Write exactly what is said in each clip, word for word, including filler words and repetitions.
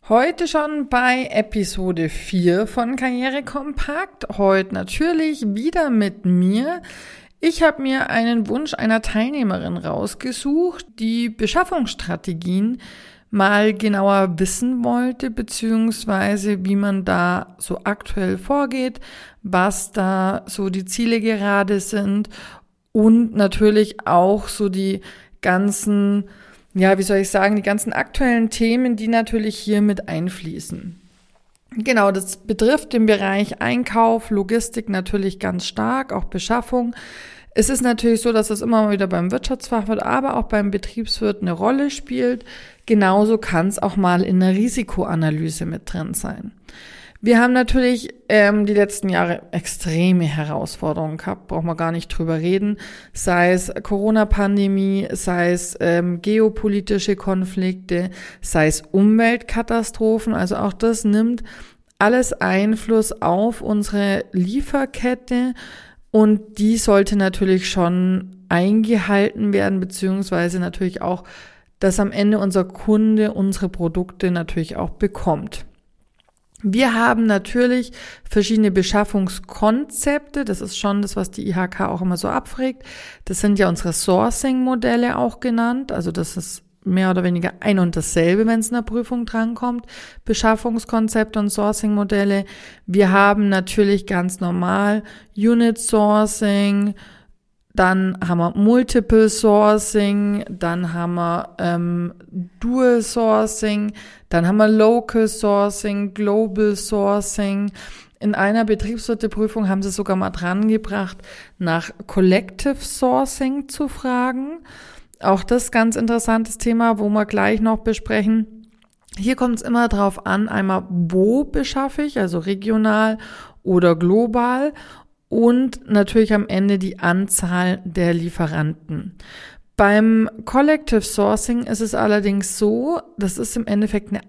Heute schon bei Episode vier von Karriere Kompakt. Heute natürlich wieder mit mir. Ich habe mir einen Wunsch einer Teilnehmerin rausgesucht, die Beschaffungsstrategien mal genauer wissen wollte, beziehungsweise wie man da so aktuell vorgeht, was da so die Ziele gerade sind und natürlich auch so die ganzen Ja, wie soll ich sagen, die ganzen aktuellen Themen, die natürlich hier mit einfließen. Genau, das betrifft den Bereich Einkauf, Logistik natürlich ganz stark, auch Beschaffung. Es ist natürlich so, dass es immer mal wieder beim Wirtschaftsfachwirt, aber auch beim Betriebswirt eine Rolle spielt. Genauso kann es auch mal in der Risikoanalyse mit drin sein. Wir haben natürlich ähm, die letzten Jahre extreme Herausforderungen gehabt, brauchen wir gar nicht drüber reden, sei es Corona-Pandemie, sei es ähm, geopolitische Konflikte, sei es Umweltkatastrophen, also auch das nimmt alles Einfluss auf unsere Lieferkette und die sollte natürlich schon eingehalten werden, beziehungsweise natürlich auch, dass am Ende unser Kunde unsere Produkte natürlich auch bekommt. Wir haben natürlich verschiedene Beschaffungskonzepte, das ist schon das, was die I H K auch immer so abfragt. Das sind ja unsere Sourcing-Modelle auch genannt, also das ist mehr oder weniger ein und dasselbe, wenn es in der Prüfung drankommt, Beschaffungskonzepte und Sourcing-Modelle. Wir haben natürlich ganz normal Unit Sourcing, dann haben wir Multiple Sourcing, dann haben wir ähm, Dual Sourcing, dann haben wir Local Sourcing, Global Sourcing. In einer Betriebswirteprüfung haben sie sogar mal dran gebracht, nach Collective Sourcing zu fragen. Auch das ganz interessantes Thema, wo wir gleich noch besprechen. Hier kommt es immer drauf an, einmal wo beschaffe ich, also regional oder global. Und natürlich am Ende die Anzahl der Lieferanten. Beim Collective Sourcing ist es allerdings so, das ist im Endeffekt eine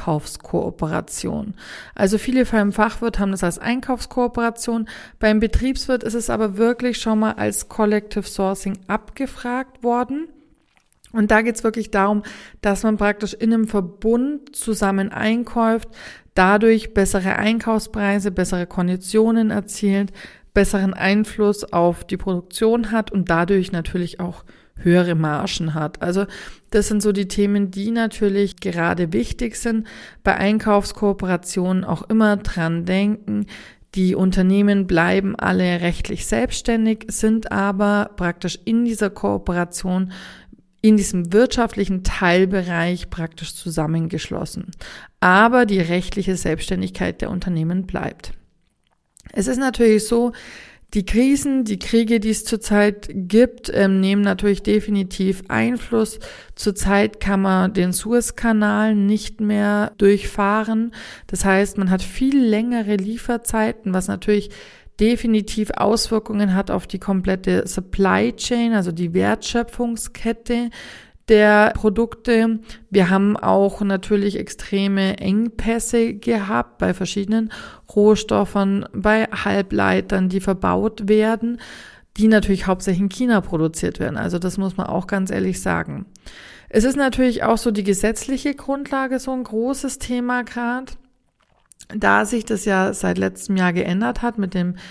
Einkaufskooperation. Also viele beim Fachwirt haben das als Einkaufskooperation. Beim Betriebswirt ist es aber wirklich schon mal als Collective Sourcing abgefragt worden. Und da geht es wirklich darum, dass man praktisch in einem Verbund zusammen einkauft, dadurch bessere Einkaufspreise, bessere Konditionen erzielt, besseren Einfluss auf die Produktion hat und dadurch natürlich auch höhere Margen hat. Also das sind so die Themen, die natürlich gerade wichtig sind. Bei Einkaufskooperationen auch immer dran denken, die Unternehmen bleiben alle rechtlich selbstständig, sind aber praktisch in dieser Kooperation in diesem wirtschaftlichen Teilbereich praktisch zusammengeschlossen. Aber die rechtliche Selbstständigkeit der Unternehmen bleibt. Es ist natürlich so, die Krisen, die Kriege, die es zurzeit gibt, ähm, nehmen natürlich definitiv Einfluss. Zurzeit kann man den Suezkanal nicht mehr durchfahren. Das heißt, man hat viel längere Lieferzeiten, was natürlich definitiv Auswirkungen hat auf die komplette Supply Chain, also die Wertschöpfungskette der Produkte. Wir haben auch natürlich extreme Engpässe gehabt bei verschiedenen Rohstoffen, bei Halbleitern, die verbaut werden, die natürlich hauptsächlich in China produziert werden. Also das muss man auch ganz ehrlich sagen. Es ist natürlich auch so die gesetzliche Grundlage so ein großes Thema gerade. Da sich das ja seit letztem Jahr geändert hat mit dem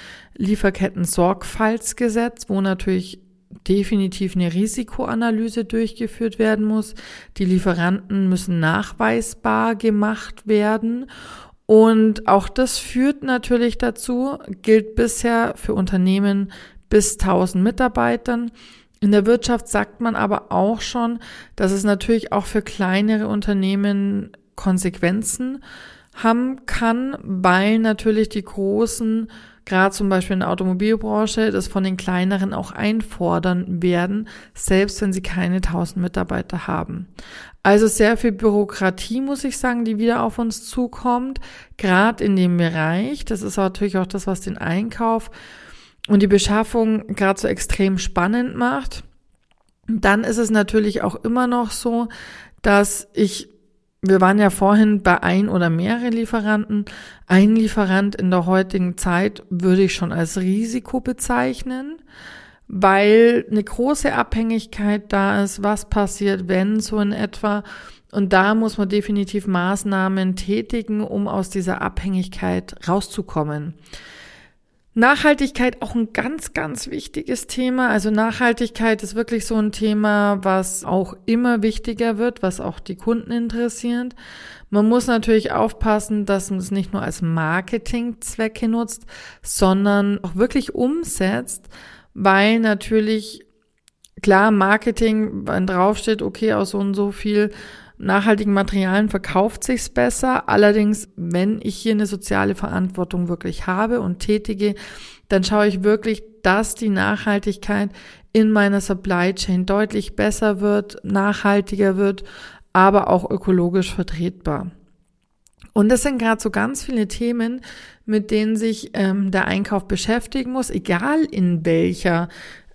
Lieferketten-Sorgfaltsgesetz, wo natürlich definitiv eine Risikoanalyse durchgeführt werden muss. Die Lieferanten müssen nachweisbar gemacht werden. Und auch das führt natürlich dazu, gilt bisher für Unternehmen bis tausend Mitarbeitern. In der Wirtschaft sagt man aber auch schon, dass es natürlich auch für kleinere Unternehmen Konsequenzen haben kann, weil natürlich die großen, gerade zum Beispiel in der Automobilbranche, das von den kleineren auch einfordern werden, selbst wenn sie keine tausend Mitarbeiter haben. Also sehr viel Bürokratie, muss ich sagen, die wieder auf uns zukommt, gerade in dem Bereich. Das ist natürlich auch das, was den Einkauf und die Beschaffung gerade so extrem spannend macht. Dann ist es natürlich auch immer noch so, dass ich Wir waren ja vorhin bei ein oder mehrere Lieferanten. Ein Lieferant in der heutigen Zeit würde ich schon als Risiko bezeichnen, weil eine große Abhängigkeit da ist, was passiert, wenn so in etwa. Und da muss man definitiv Maßnahmen tätigen, um aus dieser Abhängigkeit rauszukommen. Nachhaltigkeit auch ein ganz, ganz wichtiges Thema. Also Nachhaltigkeit ist wirklich so ein Thema, was auch immer wichtiger wird, was auch die Kunden interessiert. Man muss natürlich aufpassen, dass man es nicht nur als Marketingzwecke nutzt, sondern auch wirklich umsetzt, weil natürlich, klar, Marketing, wenn draufsteht, okay, aus so und so viel nachhaltigen Materialien verkauft sich's besser. Allerdings, wenn ich hier eine soziale Verantwortung wirklich habe und tätige, dann schaue ich wirklich, dass die Nachhaltigkeit in meiner Supply Chain deutlich besser wird, nachhaltiger wird, aber auch ökologisch vertretbar. Und das sind gerade so ganz viele Themen, mit denen sich ähm, der Einkauf beschäftigen muss, egal in welcher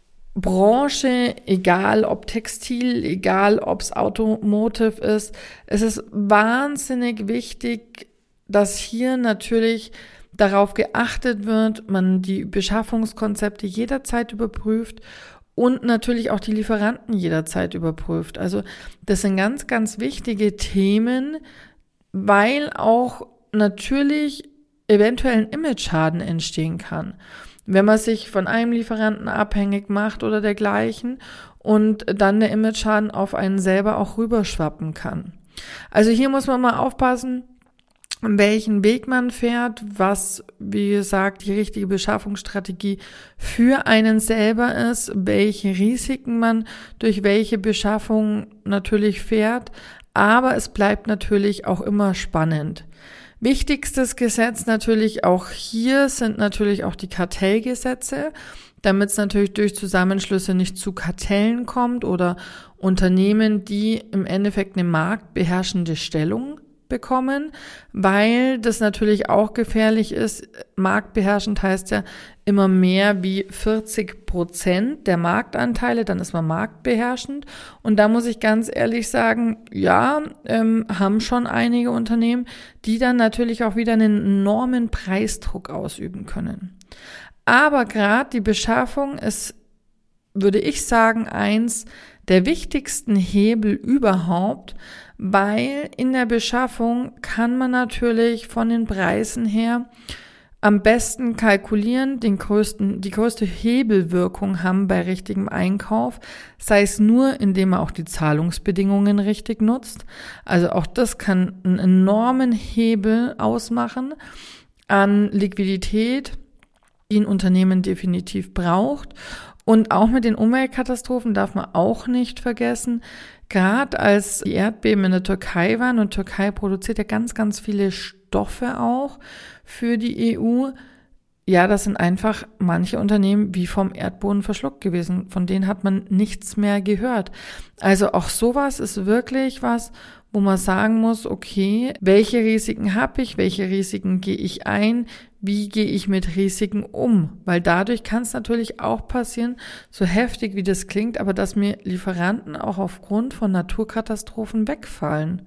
Branche, egal ob Textil, egal ob es Automotive ist. Es ist wahnsinnig wichtig, dass hier natürlich darauf geachtet wird, man die Beschaffungskonzepte jederzeit überprüft und natürlich auch die Lieferanten jederzeit überprüft. Also das sind ganz, ganz wichtige Themen, weil auch natürlich eventuell ein Image-Schaden entstehen kann, wenn man sich von einem Lieferanten abhängig macht oder dergleichen und dann der Image-Schaden auf einen selber auch rüberschwappen kann. Also hier muss man mal aufpassen, welchen Weg man fährt, was, wie gesagt, die richtige Beschaffungsstrategie für einen selber ist, welche Risiken man durch welche Beschaffung natürlich fährt, aber es bleibt natürlich auch immer spannend. Wichtigstes Gesetz natürlich auch hier sind natürlich auch die Kartellgesetze, damit es natürlich durch Zusammenschlüsse nicht zu Kartellen kommt oder Unternehmen, die im Endeffekt eine marktbeherrschende Stellung bekommen, weil das natürlich auch gefährlich ist. Marktbeherrschend heißt ja immer mehr wie vierzig Prozent der Marktanteile, dann ist man marktbeherrschend. Und da muss ich ganz ehrlich sagen, ja, ähm, haben schon einige Unternehmen, die dann natürlich auch wieder einen enormen Preisdruck ausüben können. Aber gerade die Beschaffung ist, würde ich sagen, eins der wichtigsten Hebel überhaupt, weil in der Beschaffung kann man natürlich von den Preisen her am besten kalkulieren, den größten, die größte Hebelwirkung haben bei richtigem Einkauf, sei es nur, indem man auch die Zahlungsbedingungen richtig nutzt. Also auch das kann einen enormen Hebel ausmachen an Liquidität, die ein Unternehmen definitiv braucht. Und auch mit den Umweltkatastrophen darf man auch nicht vergessen, gerade als die Erdbeben in der Türkei waren, und Türkei produziert ja ganz, ganz viele Stoffe auch für die E U, ja, das sind einfach manche Unternehmen wie vom Erdboden verschluckt gewesen. Von denen hat man nichts mehr gehört. Also auch sowas ist wirklich was, wo man sagen muss, okay, welche Risiken habe ich, welche Risiken gehe ich ein, wie gehe ich mit Risiken um? Weil dadurch kann es natürlich auch passieren, so heftig wie das klingt, aber dass mir Lieferanten auch aufgrund von Naturkatastrophen wegfallen.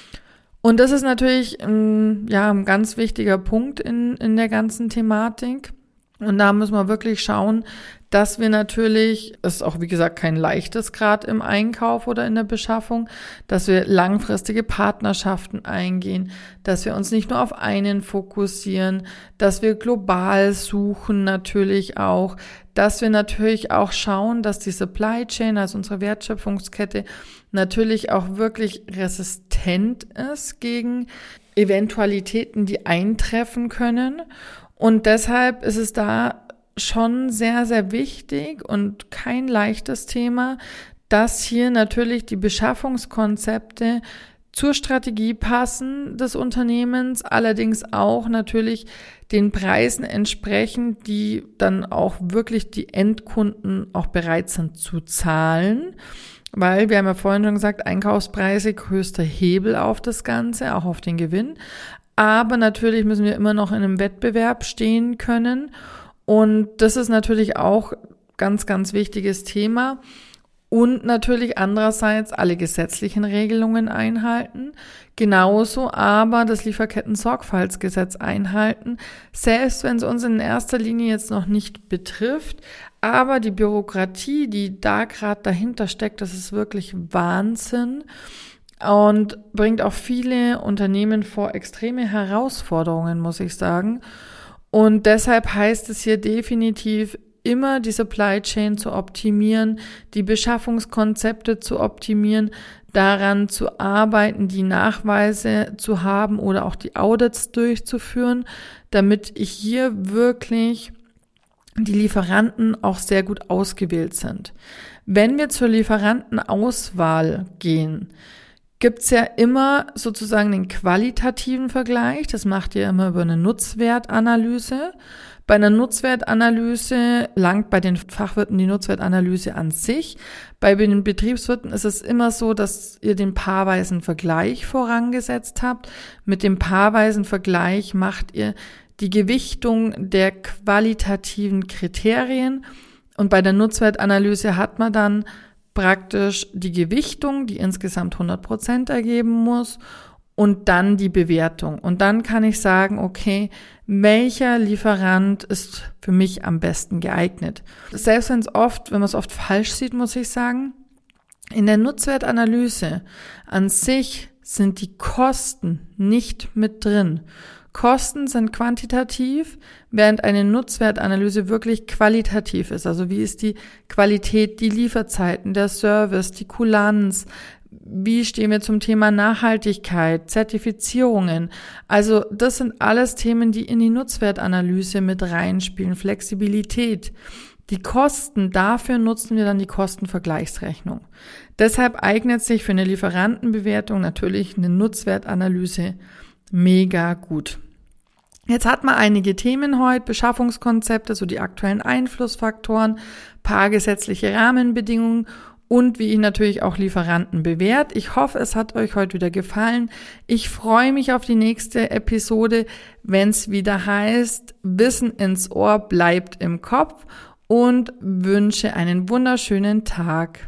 Und das ist natürlich ähm, ja, ein ganz wichtiger Punkt in, in der ganzen Thematik. Und da müssen wir wirklich schauen, dass wir natürlich, es ist auch wie gesagt kein leichtes Grad im Einkauf oder in der Beschaffung, dass wir langfristige Partnerschaften eingehen, dass wir uns nicht nur auf einen fokussieren, dass wir global suchen natürlich auch, dass wir natürlich auch schauen, dass die Supply Chain, also unsere Wertschöpfungskette, natürlich auch wirklich resistent ist gegen Eventualitäten, die eintreffen können. Und deshalb ist es da schon sehr, sehr wichtig und kein leichtes Thema, dass hier natürlich die Beschaffungskonzepte zur Strategie passen des Unternehmens, allerdings auch natürlich den Preisen entsprechen, die dann auch wirklich die Endkunden auch bereit sind zu zahlen. Weil, wir haben ja vorhin schon gesagt, Einkaufspreise, größter Hebel auf das Ganze, auch auf den Gewinn. Aber natürlich müssen wir immer noch in einem Wettbewerb stehen können. Und das ist natürlich auch ganz, ganz wichtiges Thema. Und natürlich andererseits alle gesetzlichen Regelungen einhalten. Genauso aber das Lieferketten-Sorgfaltsgesetz einhalten, selbst wenn es uns in erster Linie jetzt noch nicht betrifft. Aber die Bürokratie, die da gerade dahinter steckt, das ist wirklich Wahnsinn. und bringt auch viele Unternehmen vor extreme Herausforderungen, muss ich sagen. Und deshalb heißt es hier definitiv, immer die Supply Chain zu optimieren, die Beschaffungskonzepte zu optimieren, daran zu arbeiten, die Nachweise zu haben oder auch die Audits durchzuführen, damit hier wirklich die Lieferanten auch sehr gut ausgewählt sind. Wenn wir zur Lieferantenauswahl gehen, gibt's ja immer sozusagen den qualitativen Vergleich. Das macht ihr immer über eine Nutzwertanalyse. Bei einer Nutzwertanalyse langt bei den Fachwirten die Nutzwertanalyse an sich. Bei den Betriebswirten ist es immer so, dass ihr den paarweisen Vergleich vorangesetzt habt. Mit dem paarweisen Vergleich macht ihr die Gewichtung der qualitativen Kriterien. Und bei der Nutzwertanalyse hat man dann praktisch die Gewichtung, die insgesamt hundert Prozent ergeben muss, und dann die Bewertung. Und dann kann ich sagen, okay, welcher Lieferant ist für mich am besten geeignet? Selbst wenn es oft, wenn man es oft falsch sieht, muss ich sagen, in der Nutzwertanalyse an sich sind die Kosten nicht mit drin. Kosten sind quantitativ, während eine Nutzwertanalyse wirklich qualitativ ist. Also wie ist die Qualität, die Lieferzeiten, der Service, die Kulanz, wie stehen wir zum Thema Nachhaltigkeit, Zertifizierungen. Also das sind alles Themen, die in die Nutzwertanalyse mit reinspielen. Flexibilität. Die Kosten, dafür nutzen wir dann die Kostenvergleichsrechnung. Deshalb eignet sich für eine Lieferantenbewertung natürlich eine Nutzwertanalyse mega gut. Jetzt hat man einige Themen heute, Beschaffungskonzepte, so die aktuellen Einflussfaktoren, paar gesetzliche Rahmenbedingungen und wie ich natürlich auch Lieferanten bewährt. Ich hoffe, es hat euch heute wieder gefallen. Ich freue mich auf die nächste Episode, wenn es wieder heißt, Wissen ins Ohr bleibt im Kopf, und wünsche einen wunderschönen Tag.